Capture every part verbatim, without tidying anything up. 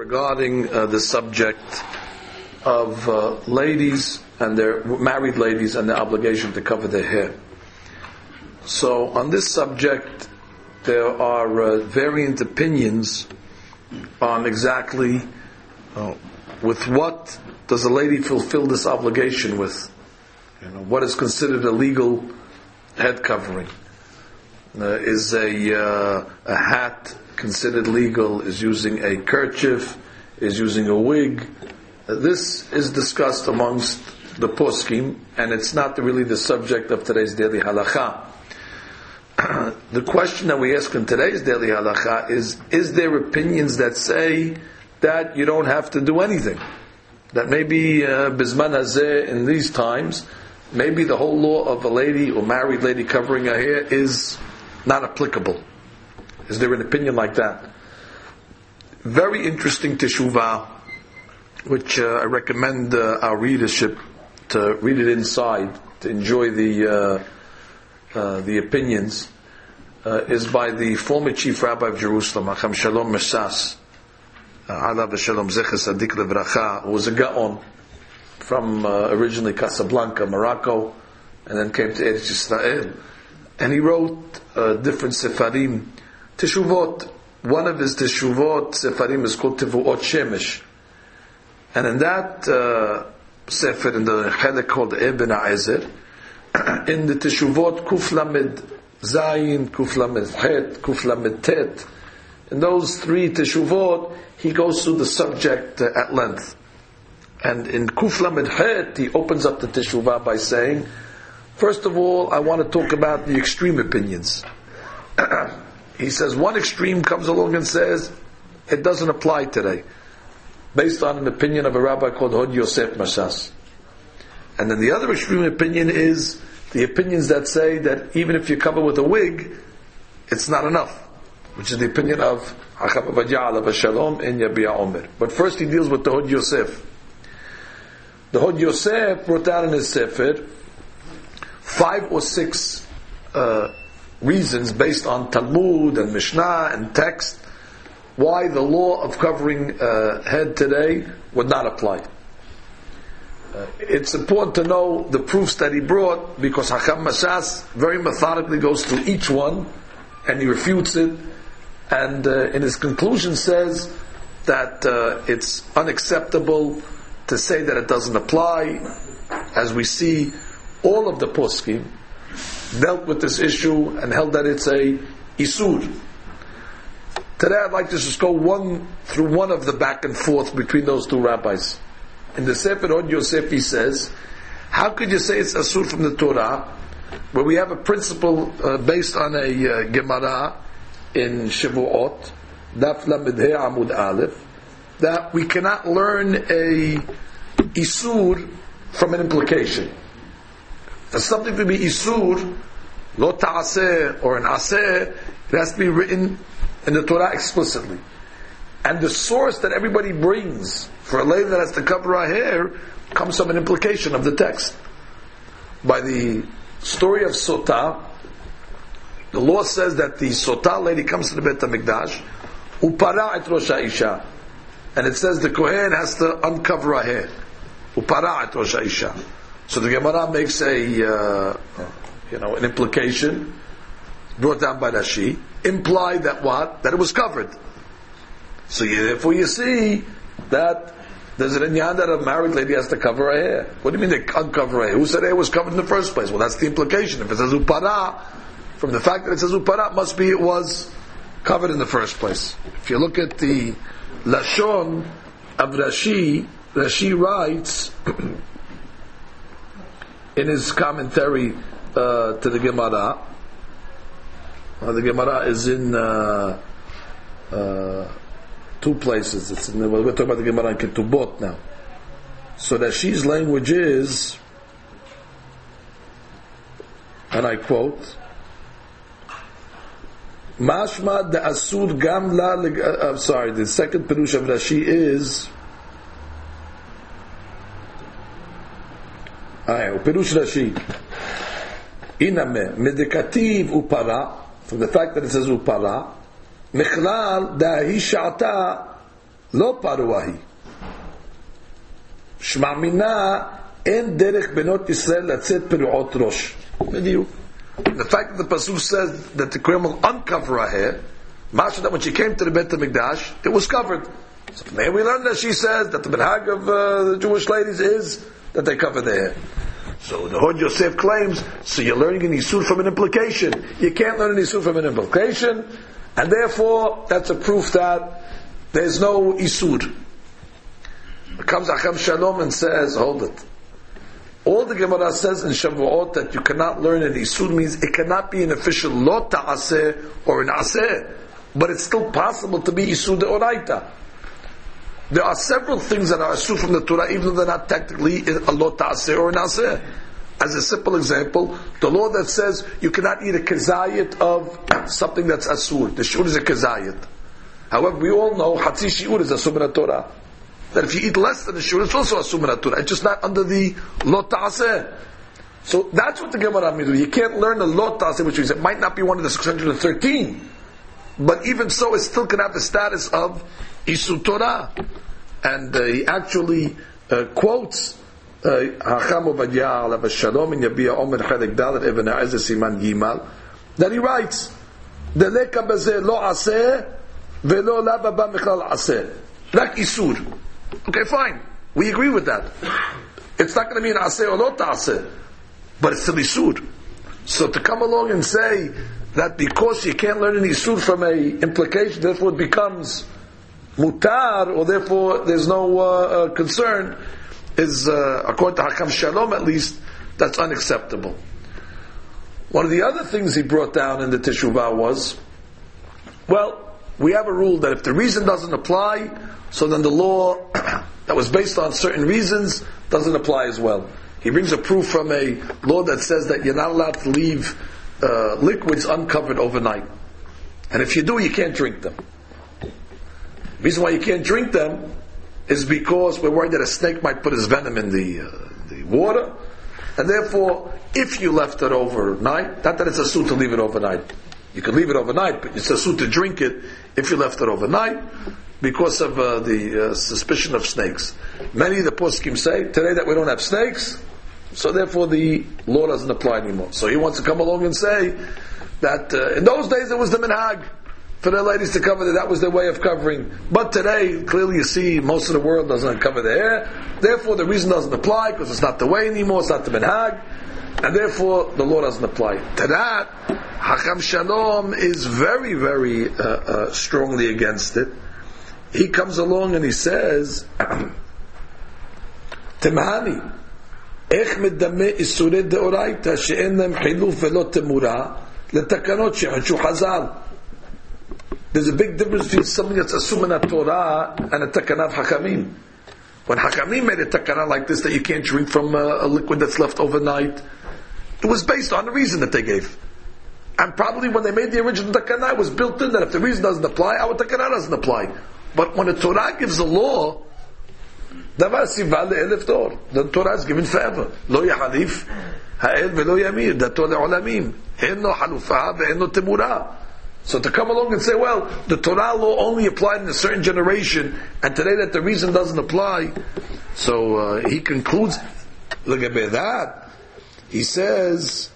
regarding uh, the subject of uh, ladies and their married ladies and their obligation to cover their hair. So on this subject, there are uh, variant opinions on exactly uh, with what does a lady fulfill this obligation with. You know, what is considered a legal head covering? Uh, is a uh, a hat considered legal? Is using a kerchief? Is using a wig? Uh, this is discussed amongst the poskim, and it's not really the subject of today's daily halacha. The question that we ask in today's daily halacha is: is there opinions that say that you don't have to do anything? That maybe uh, bizman hazeh in these times, maybe the whole law of a lady or married lady covering her hair is not applicable. Is there an opinion like that? Very interesting teshuvah, which uh, I recommend uh, our readership to read it inside, to enjoy the uh, uh, the opinions, uh, is by the former chief rabbi of Jerusalem, Hacham Shalom Meshas, Alav Shalom Zecher Sadik Levracha, who was a Gaon from uh, originally Casablanca, Morocco, and then came to Eretz Yisrael. And he wrote uh, different sefarim, teshuvot. One of his teshuvot sefarim is called Tevuot Shemesh. And in that uh, sefer, in the chelek called Eben Ha'ezer, in the teshuvot Kuf Lamed Zayin, Kuf Lamed Het, Kuf Lamed Tet, in those three teshuvot, he goes through the subject uh, at length. And in Kuf Lamed Het, he opens up the teshuvah by saying, first of all, I want to talk about the extreme opinions. He says one extreme comes along and says it doesn't apply today, based on an opinion of a rabbi called Hod Yosef Mashas. And then the other extreme opinion is the opinions that say that even if you cover with a wig, it's not enough, which is the opinion of Hacham Ovadia Alav Shalom in Yabia Omer. But first he deals with the Hod Yosef. The Hod Yosef wrote down in his sefer five or six uh, reasons based on Talmud and Mishnah and text why the law of covering uh, head today would not apply. Uh, it's important to know the proofs that he brought, because Hacham Mashas very methodically goes through each one and he refutes it, and uh, in his conclusion says that uh, it's unacceptable to say that it doesn't apply. As we see, all of the poskim dealt with this issue and held that it's a isur. Today I'd like to just go one through one of the back and forth between those two rabbis. In the Sefer Hod Yosef he says, how could you say it's asur from the Torah, where we have a principle uh, based on a uh, Gemara in Shavuot, Daf Lamed He Amud Aleph, that we cannot learn a isur from an implication. For something to be isur, lo ta'aseh or an aseh, it has to be written in the Torah explicitly. And the source that everybody brings for a lady that has to cover her hair comes from an implication of the text. By the story of Sotah, the law says that the Sotah lady comes to the Beit HaMikdash, upara et rosh ha'isha, and it says the Kohen has to uncover her hair. Upara et rosh ha'isha. So the Gemara makes a, uh, you know, an implication brought down by Rashi, implied that what? That it was covered. So you, therefore you see that there's an inyan that a married lady has to cover her hair. What do you mean they uncover her hair? Who said her hair was covered in the first place? Well, that's the implication. If it says upara, from the fact that it says upara, it must be it was covered in the first place. If you look at the Lashon of Rashi, Rashi writes in his commentary uh, to the Gemara, uh, the Gemara is in uh, uh, two places. It's in the, we're talking about the Gemara in Ketubot now. So Rashi's language is, and I quote, Mashma de asur gam la, uh, I'm sorry, the second Perush of Rashi is, Aye, Perush Rashi, Iname, medekativ upara, from the fact that it says upara, Mechlal dahi sha'ata lo paruahi. Shma mina en derech benot Yisrael latzet peruot rosh. The fact that the pasuk says that the Kohen will uncover her hair, Masha, that when she came to the Beit HaMikdash, it was covered. So may we learn that she says that the minhag of uh, the Jewish ladies is that they cover their hair. So the Hod Yosef claims, so you're learning an Isur from an implication. You can't learn an Isur from an implication, and therefore that's a proof that there's no Isur. Comes Acham Shalom and says, hold it. All the Gemara says in Shavuot that you cannot learn an Isur means it cannot be an official Lo Ta'aseh or an Aseh, but it's still possible to be Isur De'oraita. There are several things that are Isur from the Torah, even though they're not technically a Lo Ta'aseh or an Aseh. As a simple example, the law that says you cannot eat a kezayit of something that's Asur. The Shiur is a kezayit. However, we all know Hatzi Shiur is Asur min Torah. That if you eat less than the Shiur, it's also Asur min Torah. It's just not under the Lo Ta'aseh. So that's what the Gemara means. You can't learn the Lo Ta'aseh, which means it might not be one of the six hundred thirteen. But even so, it still can have the status of Isur Torah. And uh, he actually uh, quotes Hacham Ovadia Alav Shalom in Yabia Omer Chelek Dalet Even Ha'ezer Siman Yimal, that he writes, Deleka Bazeh Lo Aseh Velo La Baba Michlal Aseh. Like Isur. Okay, fine. We agree with that. It's not going to be an Aseh or Lo Ta'aseh, but it's still Isur. So to come along and say that because you can't learn an Isur from a implication, therefore it becomes mutar, or therefore there's no uh, uh, concern, is, uh, according to Hakam Shalom at least, that's unacceptable. One of the other things he brought down in the Teshuvah was, well, we have a rule that if the reason doesn't apply, so then the law that was based on certain reasons doesn't apply as well. He brings a proof from a law that says that you're not allowed to leave uh, liquids uncovered overnight. And if you do, you can't drink them. The reason why you can't drink them is because we're worried that a snake might put his venom in the uh, the water, and therefore, if you left it overnight, not that it's a suit to leave it overnight. You could leave it overnight, but it's a suit to drink it if you left it overnight because of uh, the uh, suspicion of snakes. Many of the poskim say today that we don't have snakes, so therefore the law doesn't apply anymore. So he wants to come along and say that uh, in those days there was the minhag for the ladies to cover, that that was their way of covering. But today, clearly you see, most of the world doesn't cover their hair. Therefore, the reason doesn't apply, because it's not the way anymore, it's not the minhag, and therefore, the law doesn't apply. To that, Hakam Shalom is very, very uh, uh, strongly against it. He comes along and he says, Timhani, Ech medame isured deoraita, she'en lem chiluf velo temura, letakanot she'hanshu chazal. There's a big difference between something that's assumed in Torah and a takana of Hakamim. When Hakamim made a takana like this, that you can't drink from a, a liquid that's left overnight, it was based on the reason that they gave. And probably when they made the original takana, it was built in that if the reason doesn't apply, our takana doesn't apply. But when the Torah gives a law, the Torah is given forever. Lo yahalif ha'el velo yamir, dato le'olamim. En no halufa ve'en no temura. So to come along and say, well, the Torah law only applied in a certain generation, and today that the reason doesn't apply, so uh, he concludes, look at that, he says,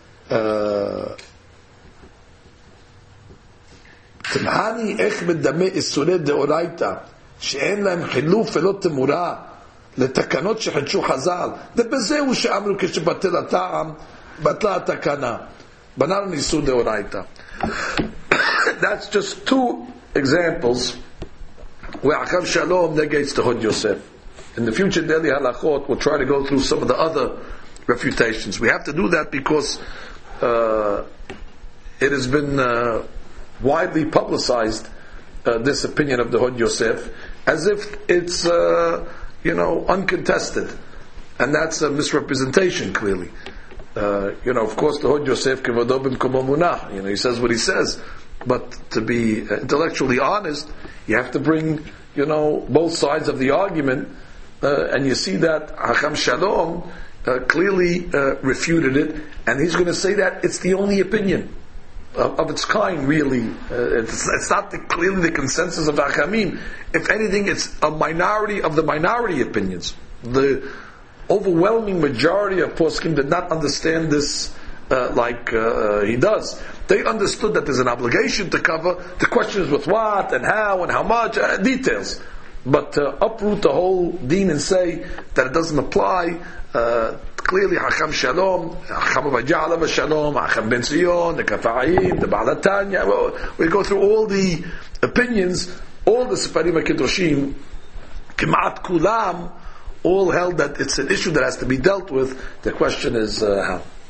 Timhani ech medame isured deoraita, she'en lahem chiluf velo temura, לתקנות שחדשו חז"ל, ובזהו שאמרו כשבטל הטעם, בטלה התקנה. בננו ניסו דאורייתא. That's just two examples where Hakam Shalom negates the Hod Yosef. In the future daily halachot, we'll try to go through some of the other refutations. We have to do that because uh, it has been uh, widely publicized, uh, this opinion of the Hod Yosef, as if it's uh, you know uncontested, and that's a misrepresentation clearly. Uh, you know, of course, the Hod Yosef kevodo b'mkomo munach. You know, he says what he says. But to be intellectually honest, you have to bring, you know, both sides of the argument, uh, and you see that Hakam Shalom uh, clearly uh, refuted it, and he's going to say that it's the only opinion. of, of its kind, really. Uh, it's, it's not the, clearly the consensus of Hachamim. If anything, it's a minority of the minority opinions. The overwhelming majority of poskim did not understand this uh, like uh, he does. They understood that there's an obligation to cover. The question is with what and how and how much, uh, details. But uh, uproot the whole deen and say that it doesn't apply, uh, clearly Hacham Shalom, Hacham Avajalav Shalom, Hacham Ben Zion, the Kafa'im, the Ba'alatanya, well, we go through all the opinions, all the Sefarim HaKedoshim, K'maat Kulam, all held that it's an issue that has to be dealt with. The question is uh, how.